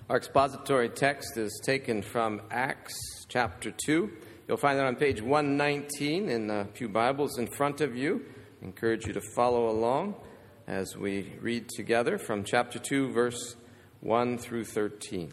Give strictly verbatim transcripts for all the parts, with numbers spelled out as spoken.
Our expository text is taken from Acts chapter two. You'll find that on page one nineteen in the Pew Bibles in front of you. I encourage you to follow along as we read together from chapter two, verse one through thirteen.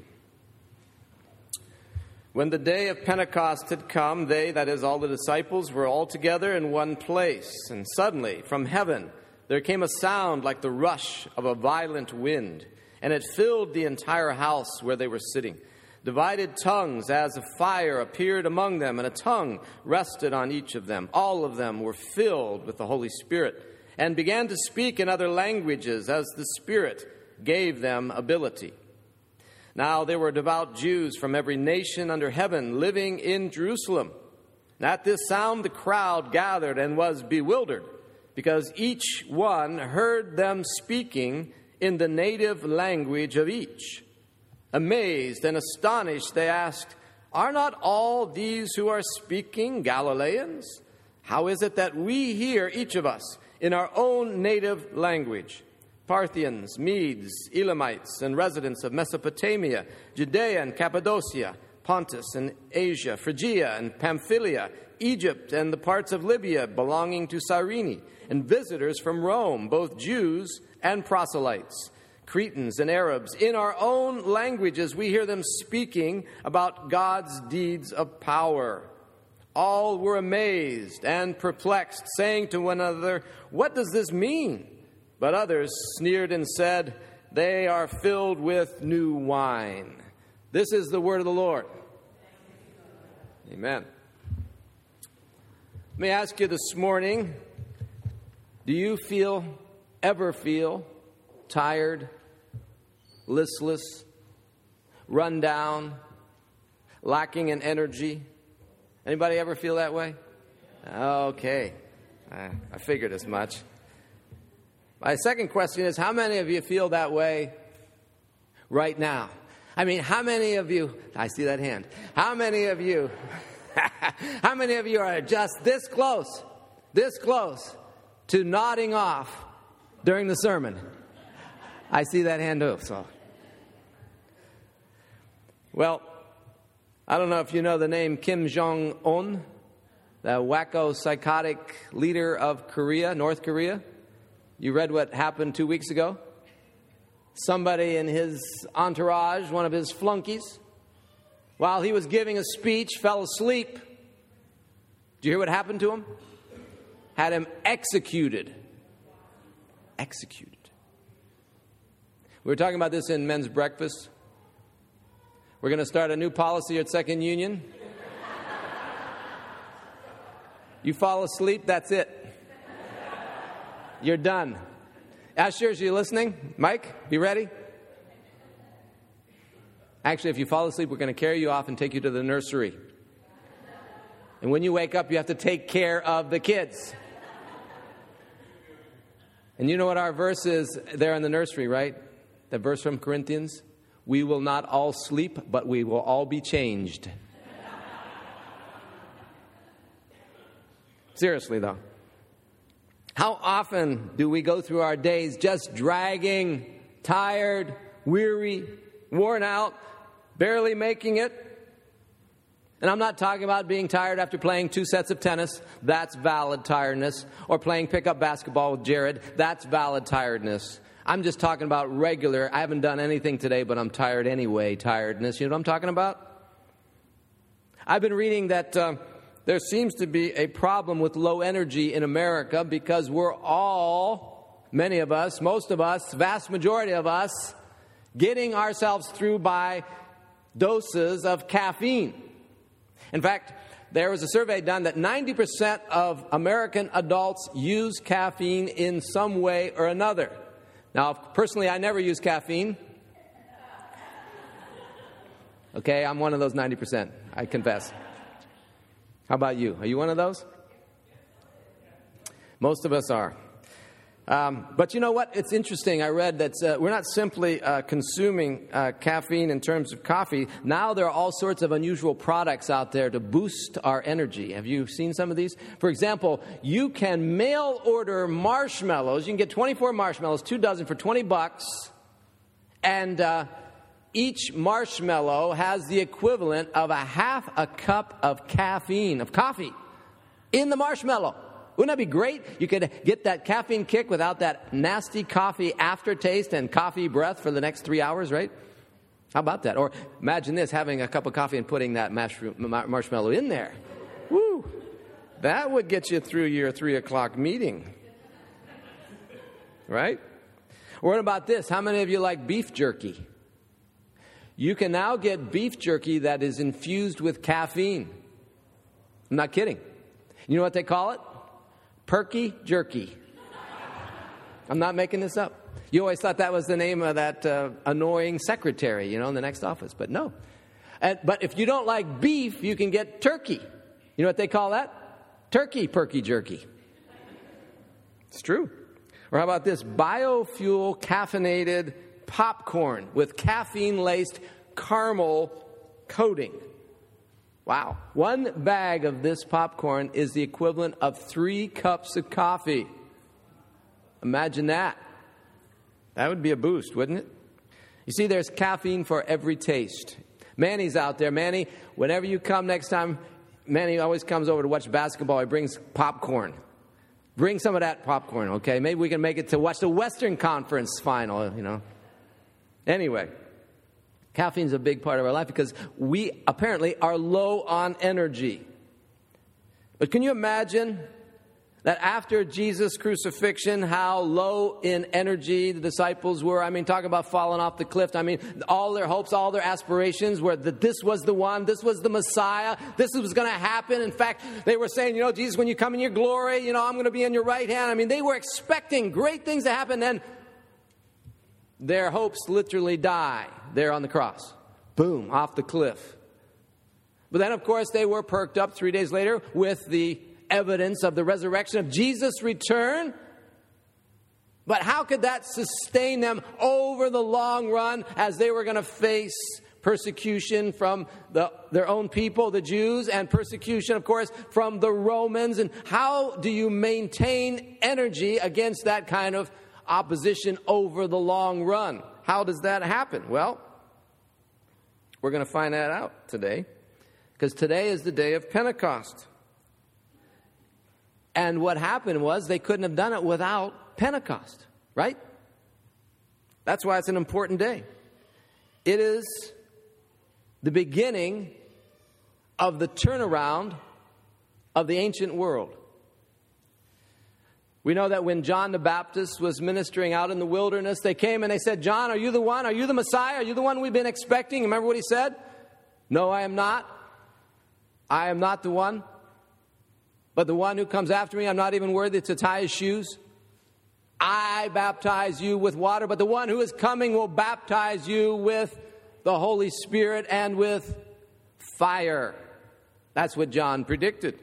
When the day of Pentecost had come, they, that is, all the disciples, were all together in one place. And suddenly, from heaven, there came a sound like the rush of a violent wind, and it filled the entire house where they were sitting. Divided tongues as of fire appeared among them, and a tongue rested on each of them. All of them were filled with the Holy Spirit, and began to speak in other languages as the Spirit gave them ability. Now there were devout Jews from every nation under heaven living in Jerusalem. And at this sound the crowd gathered and was bewildered, because each one heard them speaking in the native language of each. Amazed and astonished, they asked, "Are not all these who are speaking Galileans? How is it that we hear, each of us, in our own native language? Parthians, Medes, Elamites, and residents of Mesopotamia, Judea and Cappadocia, Pontus and Asia, Phrygia and Pamphylia, Egypt and the parts of Libya belonging to Cyrene, and visitors from Rome, both Jews and proselytes, Cretans and Arabs. In our own languages we hear them speaking about God's deeds of power." All were amazed and perplexed, saying to one another, "What does this mean?" But others sneered and said, "They are filled with new wine." This is the word of the Lord. Amen. Let me ask you this morning, do you feel, ever feel, tired, listless, run down, lacking in energy? Anybody ever feel that way? Okay, I, I figured as much. My second question is, how many of you feel that way right now? I mean, how many of you, I see that hand, how many of you, how many of you are just this close, this close to nodding off during the sermon? I see that hand too, so. Well, I don't know if you know the name Kim Jong-un, the wacko psychotic leader of Korea, North Korea. You read what happened two weeks ago? Somebody in his entourage, one of his flunkies, while he was giving a speech, fell asleep. Did you hear what happened to him? Had him executed. Executed. We were talking about this in men's breakfast. We're going to start a new policy at Second Union. You fall asleep, that's it. You're done. Ushers, are you listening? Mike, you ready? Actually, if you fall asleep, we're going to carry you off and take you to the nursery. And when you wake up, you have to take care of the kids. And you know what our verse is there in the nursery, right? The verse from Corinthians? We will not all sleep, but we will all be changed. Seriously, though. How often do we go through our days just dragging, tired, weary, worn out, barely making it? And I'm not talking about being tired after playing two sets of tennis. That's valid tiredness. Or playing pickup basketball with Jared. That's valid tiredness. I'm just talking about regular, I haven't done anything today, but I'm tired anyway, tiredness. You know what I'm talking about? I've been reading that Uh, There seems to be a problem with low energy in America because we're all, many of us, most of us, vast majority of us, getting ourselves through by doses of caffeine. In fact, there was a survey done that ninety percent of American adults use caffeine in some way or another. Now, personally, I never use caffeine. Okay, I'm one of those ninety percent, I confess. How about you? Are you one of those? Most of us are. Um, but you know what? It's interesting. I read that uh, we're not simply uh, consuming uh, caffeine in terms of coffee. Now there are all sorts of unusual products out there to boost our energy. Have you seen some of these? For example, you can mail order marshmallows. You can get twenty-four marshmallows, two dozen for twenty bucks. And uh, each marshmallow has the equivalent of a half a cup of caffeine, of coffee, in the marshmallow. Wouldn't that be great? You could get that caffeine kick without that nasty coffee aftertaste and coffee breath for the next three hours, right? How about that? Or imagine this, having a cup of coffee and putting that marshmallow in there. Woo! That would get you through your three o'clock meeting. Right? Or what about this? How many of you like beef jerky? You can now get beef jerky that is infused with caffeine. I'm not kidding. You know what they call it? Perky jerky. I'm not making this up. You always thought that was the name of that uh, annoying secretary, you know, in the next office. But no. And, but if you don't like beef, you can get turkey. You know what they call that? Turkey perky jerky. It's true. Or how about this? Biofuel caffeinated popcorn with caffeine-laced caramel coating. Wow. One bag of this popcorn is the equivalent of three cups of coffee. Imagine that. That would be a boost, wouldn't it? You see, there's caffeine for every taste. Manny's out there. Manny, whenever you come next time, Manny always comes over to watch basketball. He brings popcorn. Bring some of that popcorn, okay? Maybe we can make it to watch the Western Conference final, you know. Anyway, caffeine's a big part of our life because we apparently are low on energy. But can you imagine that after Jesus' crucifixion, how low in energy the disciples were? I mean, talk about falling off the cliff. I mean, all their hopes, all their aspirations were that this was the one, this was the Messiah, this was going to happen. In fact, they were saying, you know, Jesus, when you come in your glory, you know, I'm going to be in your right hand. I mean, they were expecting great things to happen, and their hopes literally die there on the cross. Boom, off the cliff. But then, of course, they were perked up three days later with the evidence of the resurrection of Jesus' return. But how could that sustain them over the long run as they were going to face persecution from the, their own people, the Jews, and persecution, of course, from the Romans? And how do you maintain energy against that kind of opposition over the long run? How does that happen? Well, we're going to find that out today, because today is the day of Pentecost. And what happened was they couldn't have done it without Pentecost, right? That's why it's an important day. It is the beginning of the turnaround of the ancient world. We know that when John the Baptist was ministering out in the wilderness, they came and they said, John, are you the one? Are you the Messiah? Are you the one we've been expecting? Remember what he said? No, I am not. I am not the one. But the one who comes after me, I'm not even worthy to tie his shoes. I baptize you with water, but the one who is coming will baptize you with the Holy Spirit and with fire. That's what John predicted.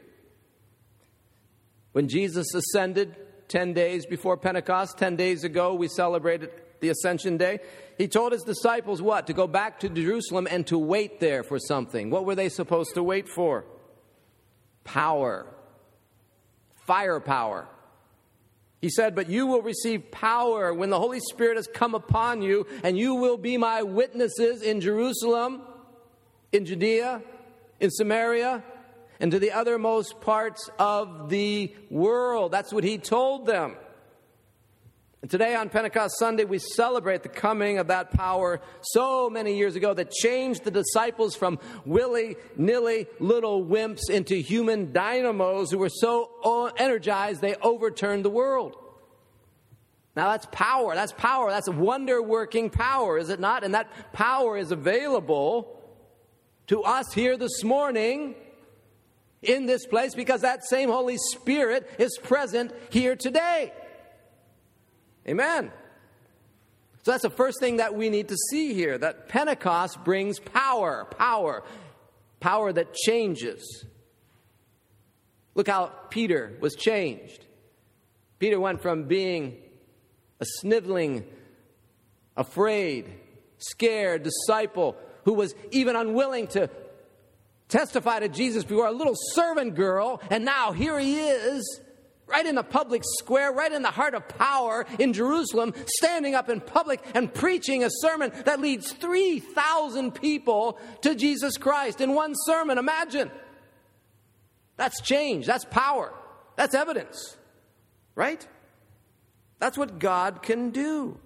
When Jesus ascended ten days before Pentecost, ten days ago, we celebrated the Ascension Day. He told his disciples what? To go back to Jerusalem and to wait there for something. What were they supposed to wait for? Power. Firepower. He said, but you will receive power when the Holy Spirit has come upon you, and you will be my witnesses in Jerusalem, in Judea, in Samaria, and to the uttermost parts of the world. That's what he told them. And today on Pentecost Sunday, we celebrate the coming of that power so many years ago that changed the disciples from willy-nilly little wimps into human dynamos who were so energized they overturned the world. Now that's power. That's power. That's a wonder-working power, is it not? And that power is available to us here this morning in this place because that same Holy Spirit is present here today. Amen. So that's the first thing that we need to see here, that Pentecost brings power, power, power that changes. Look how Peter was changed. Peter went from being a sniveling, afraid, scared disciple who was even unwilling to testify to Jesus before a little servant girl, and now here he is right in the public square, right in the heart of power in Jerusalem, standing up in public and preaching a sermon that leads three thousand people to Jesus Christ in one sermon. Imagine. That's change. That's power. That's evidence. Right? That's what God can do.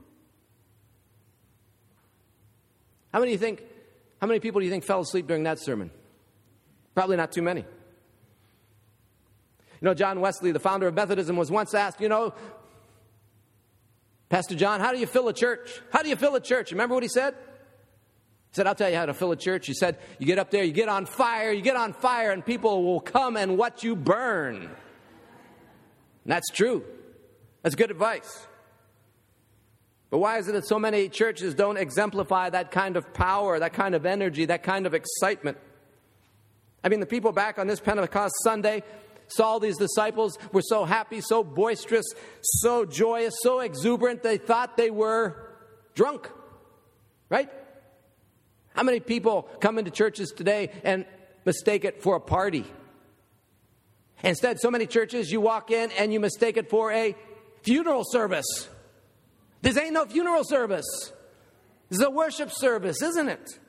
How many do you think, how many people do you think fell asleep during that sermon? Probably not too many. You know, John Wesley, the founder of Methodism, was once asked, you know, Pastor John, how do you fill a church? How do you fill a church? Remember what he said? He said, I'll tell you how to fill a church. He said, you get up there, you get on fire, you get on fire, and people will come and watch you burn. And that's true. That's good advice. But why is it that so many churches don't exemplify that kind of power, that kind of energy, that kind of excitement? I mean, the people back on this Pentecost Sunday saw these disciples, were so happy, so boisterous, so joyous, so exuberant, they thought they were drunk. Right? How many people come into churches today and mistake it for a party? Instead, so many churches, you walk in and you mistake it for a funeral service. This ain't no funeral service. This is a worship service, isn't it?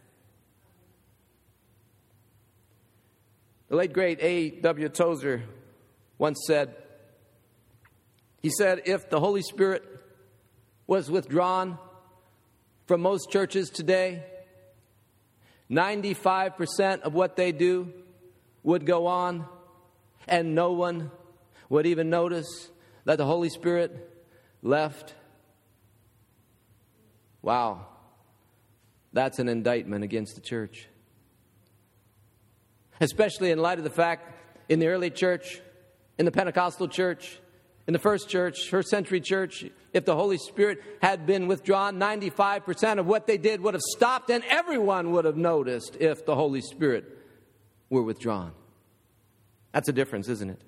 The late, great A W Tozer once said, he said, if the Holy Spirit was withdrawn from most churches today, ninety-five percent of what they do would go on, and no one would even notice that the Holy Spirit left. Wow, that's an indictment against the church. Especially in light of the fact, in the early church, in the Pentecostal church, in the first church, first century church, if the Holy Spirit had been withdrawn, ninety-five percent of what they did would have stopped, and everyone would have noticed if the Holy Spirit were withdrawn. That's a difference, isn't it?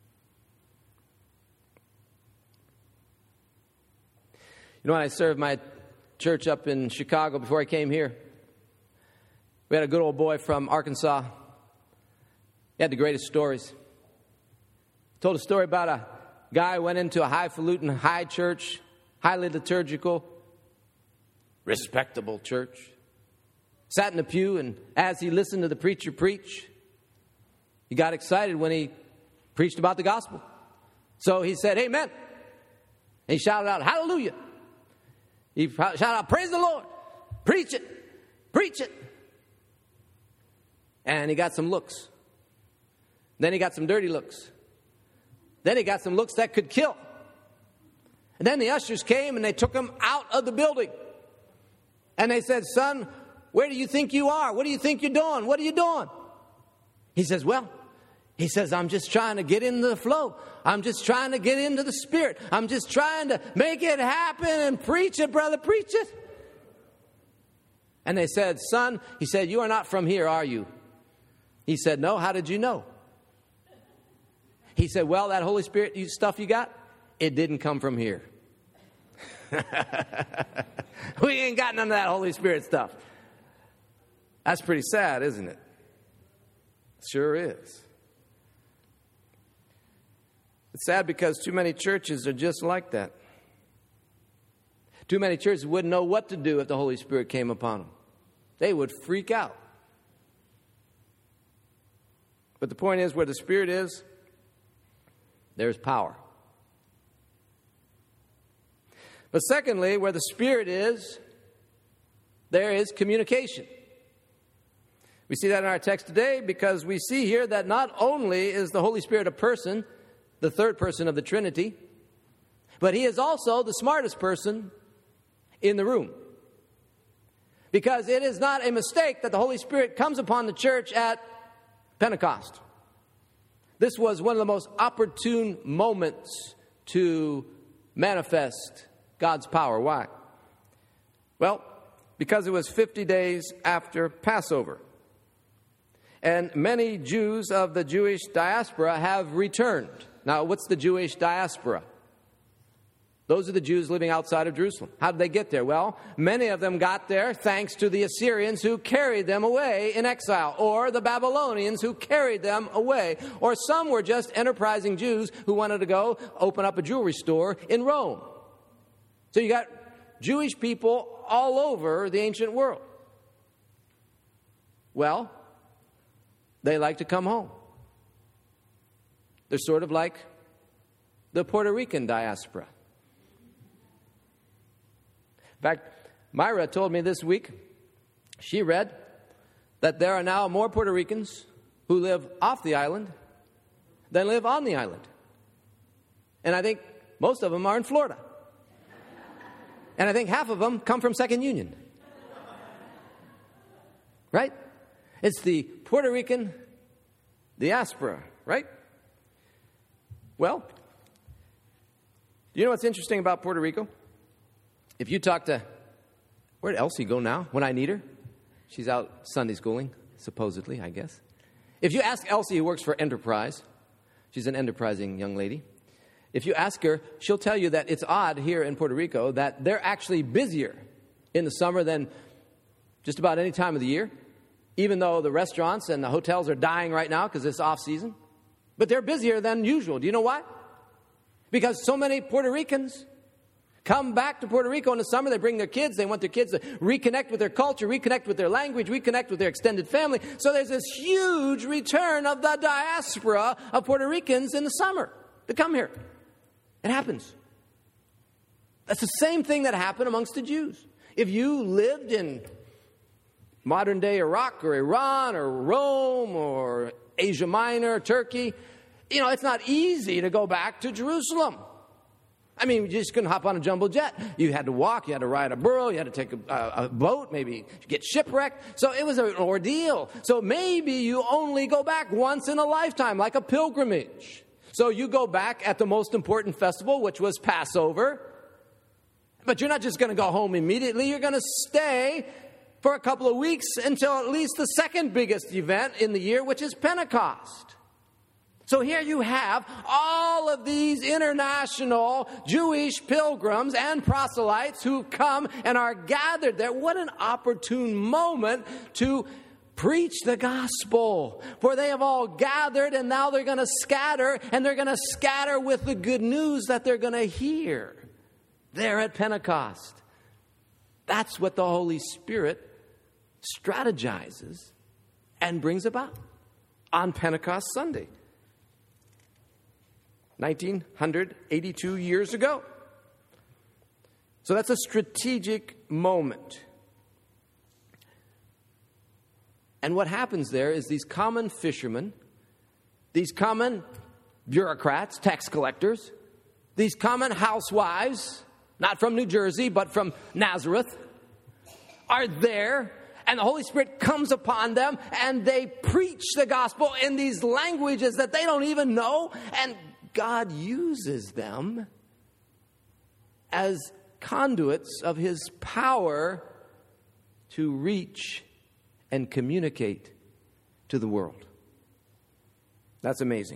You know, when I served my church up in Chicago before I came here, we had a good old boy from Arkansas. He had the greatest stories. He told a story about a guy who went into a highfalutin high church, highly liturgical, respectable church. Sat in the pew, and as he listened to the preacher preach, he got excited when he preached about the gospel. So he said, amen. And he shouted out, hallelujah. He shouted out, praise the Lord. Preach it. Preach it. And he got some looks. Then he got some dirty looks. Then he got some looks that could kill. And then the ushers came and they took him out of the building. And they said, son, where do you think you are? What do you think you're doing? What are you doing? He says, well, he says, I'm just trying to get into the flow. I'm just trying to get into the Spirit. I'm just trying to make it happen and preach it, brother, preach it. And they said, son, he said, you are not from here, are you? He said, no, how did you know? He said, well, that Holy Spirit stuff you got, it didn't come from here. We ain't got none of that Holy Spirit stuff. That's pretty sad, isn't it? Sure is. It's sad because too many churches are just like that. Too many churches wouldn't know what to do if the Holy Spirit came upon them. They would freak out. But the point is, where the Spirit is, there's power. But secondly, where the Spirit is, there is communication. We see that in our text today because we see here that not only is the Holy Spirit a person, the third person of the Trinity, but he is also the smartest person in the room. Because it is not a mistake that the Holy Spirit comes upon the church at Pentecost. This was one of the most opportune moments to manifest God's power. Why? Well, because it was fifty days after Passover. And many Jews of the Jewish diaspora have returned. Now, what's the Jewish diaspora? Those are the Jews living outside of Jerusalem. How did they get there? Well, many of them got there thanks to the Assyrians who carried them away in exile, or the Babylonians who carried them away, or some were just enterprising Jews who wanted to go open up a jewelry store in Rome. So you got Jewish people all over the ancient world. Well, they like to come home. They're sort of like the Puerto Rican diaspora. In fact, Myra told me this week, she read that there are now more Puerto Ricans who live off the island than live on the island. And I think most of them are in Florida. And I think half of them come from Second Union. Right? It's the Puerto Rican diaspora, right? Well, you know what's interesting about Puerto Rico? If you talk to, where'd Elsie go now when I need her? She's out Sunday schooling, supposedly, I guess. If you ask Elsie, who works for Enterprise, she's an enterprising young lady. If you ask her, she'll tell you that it's odd here in Puerto Rico that they're actually busier in the summer than just about any time of the year, even though the restaurants and the hotels are dying right now because it's off season. But they're busier than usual. Do you know why? Because so many Puerto Ricans come back to Puerto Rico in the summer. They bring their kids. They want their kids to reconnect with their culture, reconnect with their language, reconnect with their extended family. So there's this huge return of the diaspora of Puerto Ricans in the summer to come here. It happens. That's the same thing that happened amongst the Jews. If you lived in modern-day Iraq or Iran or Rome or Asia Minor, Turkey, you know, it's not easy to go back to Jerusalem. I mean, you just couldn't hop on a jumbo jet. You had to walk, you had to ride a burro, you had to take a, a, a boat, maybe get shipwrecked. So it was an ordeal. So maybe you only go back once in a lifetime, like a pilgrimage. So you go back at the most important festival, which was Passover. But you're not just going to go home immediately. You're going to stay for a couple of weeks until at least the second biggest event in the year, which is Pentecost. So here you have all of these international Jewish pilgrims and proselytes who come and are gathered there. What an opportune moment to preach the gospel. For they have all gathered and now they're going to scatter, and they're going to scatter with the good news that they're going to hear there at Pentecost. That's what the Holy Spirit strategizes and brings about on Pentecost Sunday. nineteen eighty-two years ago. So that's a strategic moment. And what happens there is these common fishermen, these common bureaucrats, tax collectors, these common housewives, not from New Jersey, but from Nazareth, are there, and the Holy Spirit comes upon them, and they preach the gospel in these languages that they don't even know, and God uses them as conduits of His power to reach and communicate to the world. That's amazing.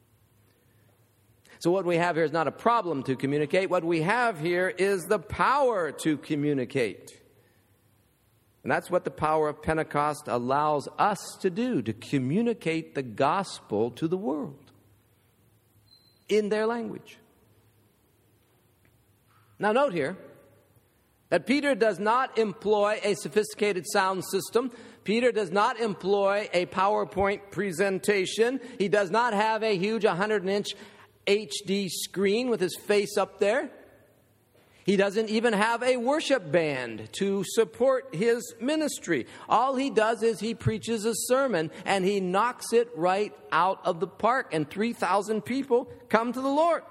So what we have here is not a problem to communicate. What we have here is the power to communicate. And that's what the power of Pentecost allows us to do, to communicate the gospel to the world in their language. Now note here that Peter does not employ a sophisticated sound system. Peter does not employ a PowerPoint presentation. He does not have a huge one hundred inch H D screen with his face up there. He doesn't even have a worship band to support his ministry. All he does is he preaches a sermon, and he knocks it right out of the park, and three thousand people come to the Lord.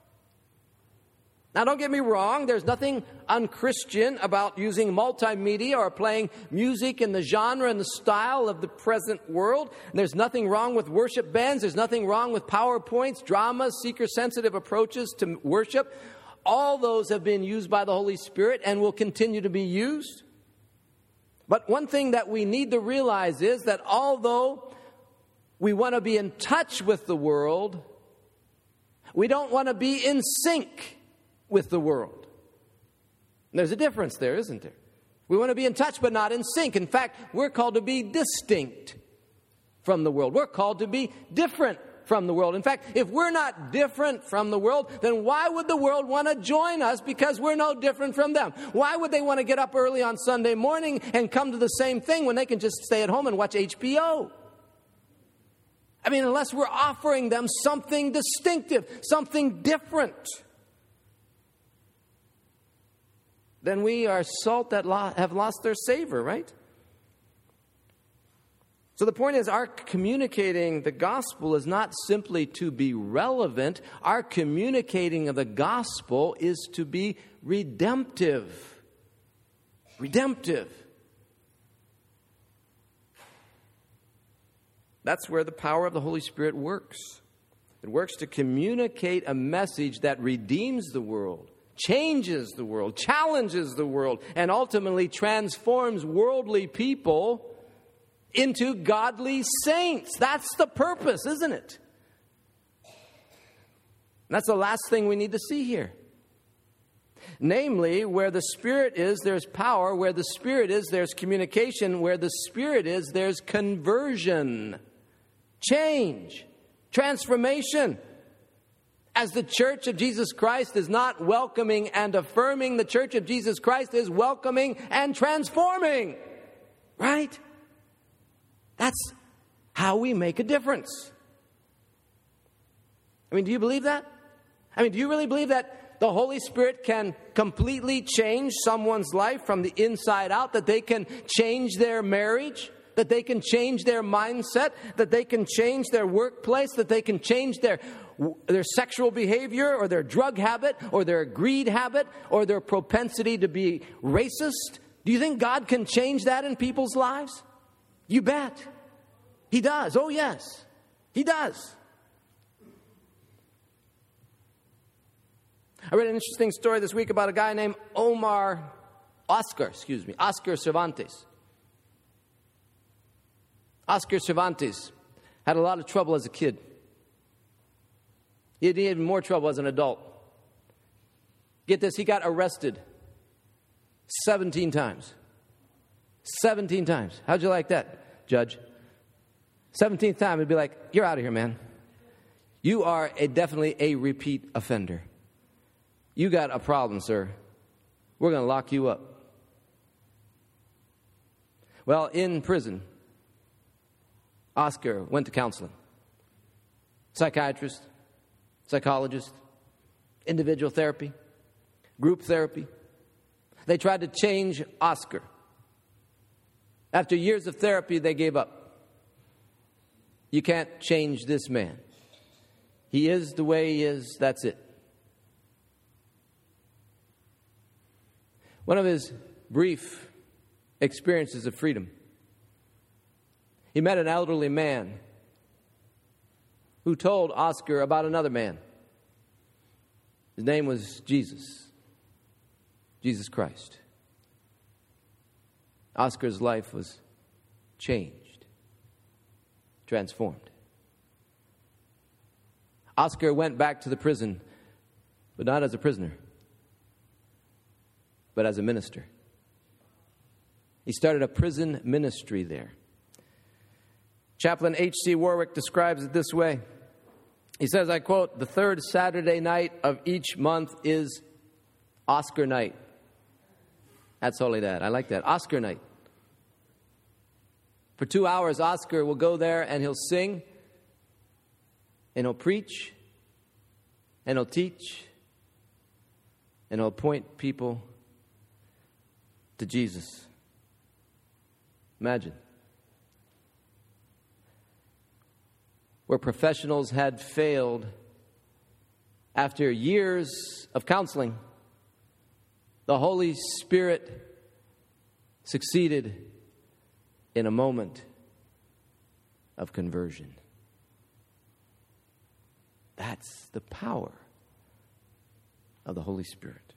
Now, don't get me wrong. There's nothing unchristian about using multimedia or playing music in the genre and the style of the present world. There's nothing wrong with worship bands. There's nothing wrong with PowerPoints, dramas, seeker-sensitive approaches to worship. All those have been used by the Holy Spirit and will continue to be used. But one thing that we need to realize is that although we want to be in touch with the world, we don't want to be in sync with the world. There's a difference there, isn't there? We want to be in touch but not in sync. In fact, we're called to be distinct from the world. We're called to be different from the world. In fact, if we're not different from the world, then why would the world want to join us because we're no different from them? Why would they want to get up early on Sunday morning and come to the same thing when they can just stay at home and watch H B O? I mean, unless we're offering them something distinctive, something different, then we are salt that lo- have lost their savor, right? So the point is, our communicating the gospel is not simply to be relevant. Our communicating of the gospel is to be redemptive. Redemptive. That's where the power of the Holy Spirit works. It works to communicate a message that redeems the world, changes the world, challenges the world, and ultimately transforms worldly people into godly saints. That's the purpose, isn't it? That's the last thing we need to see here. Namely, where the Spirit is, there's power. Where the Spirit is, there's communication. Where the Spirit is, there's conversion, change, transformation. As the Church of Jesus Christ is not welcoming and affirming, the Church of Jesus Christ is welcoming and transforming. Right? That's how we make a difference. I mean, do you believe that? I mean, do you really believe that the Holy Spirit can completely change someone's life from the inside out? That they can change their marriage? That they can change their mindset? That they can change their workplace? That they can change their, their sexual behavior or their drug habit or their greed habit or their propensity to be racist? Do you think God can change that in people's lives? You bet. He does. Oh, yes. He does. I read an interesting story this week about a guy named Omar, Oscar, excuse me, Oscar Cervantes. Oscar Cervantes had a lot of trouble as a kid. He had even more trouble as an adult. Get this, he got arrested seventeen times. seventeen times. How'd you like that, Judge? seventeenth time, it'd be like, you're out of here, man. You are a, definitely a repeat offender. You got a problem, sir. We're going to lock you up. Well, in prison, Oscar went to counseling. Psychiatrist, psychologist, individual therapy, group therapy. They tried to change Oscar. After years of therapy, they gave up. You can't change this man. He is the way he is. That's it. One of his brief experiences of freedom, he met an elderly man who told Oscar about another man. His name was Jesus. Jesus Christ. Oscar's life was changed, transformed. Oscar went back to the prison, but not as a prisoner, but as a minister. He started a prison ministry there. Chaplain H C Warwick describes it this way. He says, I quote, "The third Saturday night of each month is Oscar night." That's only that. I like that. Oscar night. For two hours, Oscar will go there and he'll sing, and he'll preach, and he'll teach, and he'll point people to Jesus. Imagine. Where professionals had failed after years of counseling, the Holy Spirit succeeded in a moment of conversion. That's the power of the Holy Spirit.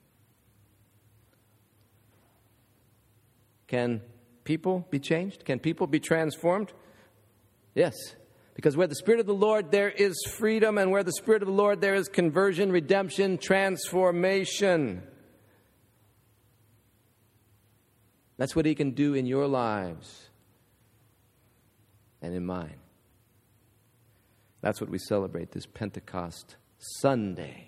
Can people be changed? Can people be transformed? Yes. Because where the Spirit of the Lord, there is freedom. And where the Spirit of the Lord, there is conversion, redemption, transformation. That's what He can do in your lives and in mine. That's what we celebrate this Pentecost Sunday.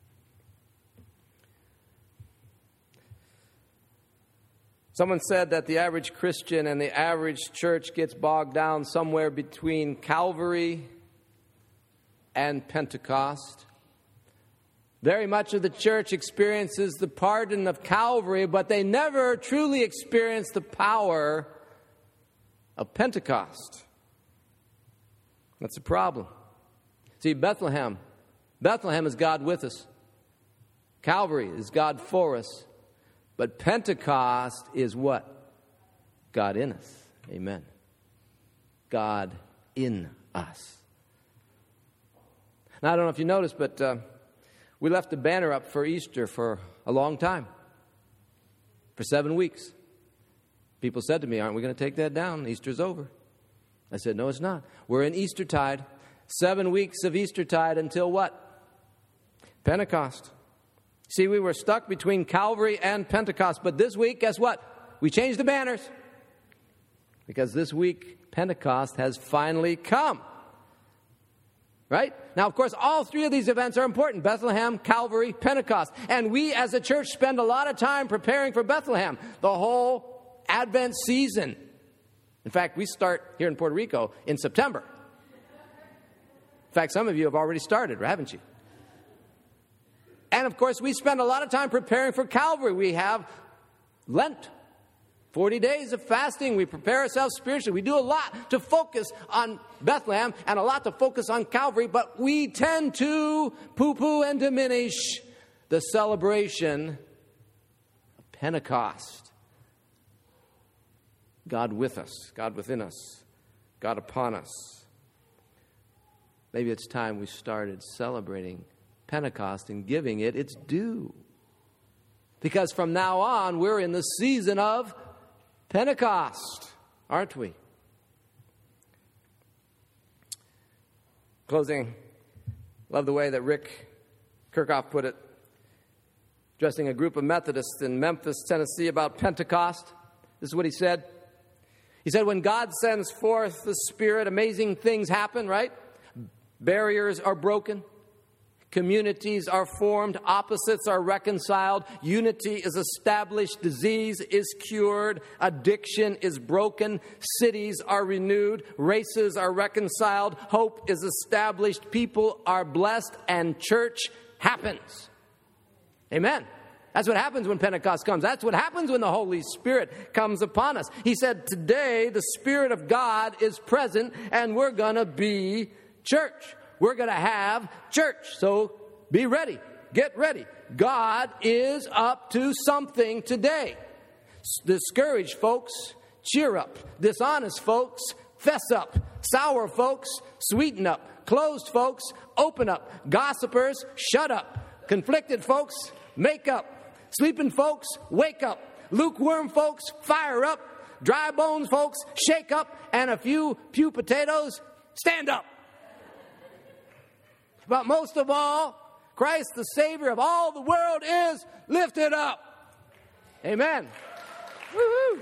Someone said that the average Christian and the average church gets bogged down somewhere between Calvary and Pentecost. Very much of the church experiences the pardon of Calvary, but they never truly experience the power of Pentecost. That's a problem. See, Bethlehem, Bethlehem is God with us. Calvary is God for us. But Pentecost is what? God in us. Amen. God in us. Now, I don't know if you noticed, but uh, we left the banner up for Easter for a long time. For seven weeks. People said to me, aren't we going to take that down? Easter's over. I said, no, it's not. We're in Eastertide. Seven weeks of Eastertide until what? Pentecost. See, we were stuck between Calvary and Pentecost. But this week, guess what? We changed the banners. Because this week, Pentecost has finally come. Right? Now, of course, all three of these events are important. Bethlehem, Calvary, Pentecost. And we as a church spend a lot of time preparing for Bethlehem. The whole Advent season. In fact, we start here in Puerto Rico in September. In fact, some of you have already started, haven't you? And, of course, we spend a lot of time preparing for Calvary. We have Lent, forty days of fasting. We prepare ourselves spiritually. We do a lot to focus on Bethlehem and a lot to focus on Calvary, but we tend to poo-poo and diminish the celebration of Pentecost. God with us, God within us, God upon us. Maybe it's time we started celebrating Pentecost and giving it its due. Because from now on, we're in the season of Pentecost, aren't we? Closing, love the way that Rick Kirchhoff put it, addressing a group of Methodists in Memphis, Tennessee about Pentecost. This is what he said. He said, when God sends forth the Spirit, amazing things happen, right? Barriers are broken. Communities are formed, opposites are reconciled, unity is established, disease is cured, addiction is broken, cities are renewed, races are reconciled, hope is established, people are blessed, and church happens. Amen. That's what happens when Pentecost comes. That's what happens when the Holy Spirit comes upon us. He said, today the Spirit of God is present, and we're going to be church. We're going to have church. So be ready. Get ready. God is up to something today. Discouraged folks, cheer up. Dishonest folks, fess up. Sour folks, sweeten up. Closed folks, open up. Gossipers, shut up. Conflicted folks, make up. Sleeping folks, wake up. Lukewarm folks, fire up. Dry bones folks, shake up. And a few pew potatoes, stand up. But most of all, Christ, the Savior of all the world, is lifted up. Amen. Woo-hoo.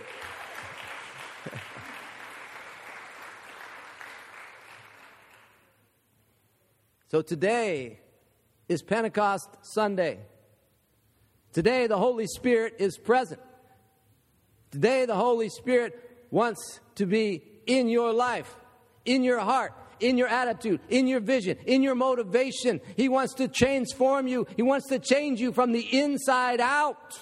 So today is Pentecost Sunday. Today the Holy Spirit is present. Today the Holy Spirit wants to be in your life, in your heart, in your attitude, in your vision, in your motivation. He wants to transform you. He wants to change you from the inside out.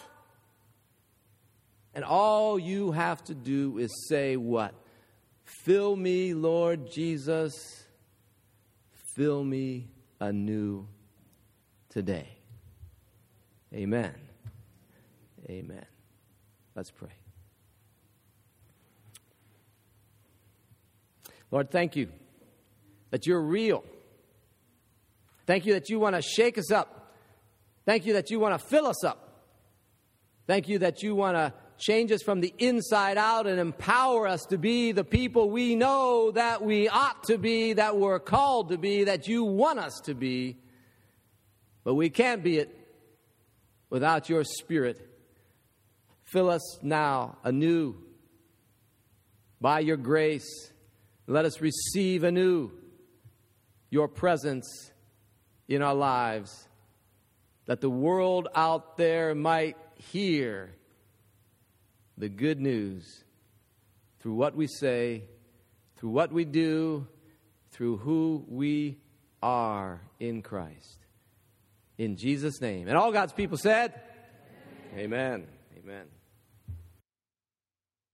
And all you have to do is say what? Fill me, Lord Jesus. Fill me anew today. Amen. Amen. Let's pray. Lord, thank you that you're real. Thank you that you want to shake us up. Thank you that you want to fill us up. Thank you that you want to change us from the inside out and empower us to be the people we know that we ought to be, that we're called to be, that you want us to be. But we can't be it without your Spirit. Fill us now anew by your grace. Let us receive anew your presence in our lives, that the world out there might hear the good news through what we say, through what we do, through who we are in Christ. In Jesus' name. And all God's people said, Amen. Amen. Amen.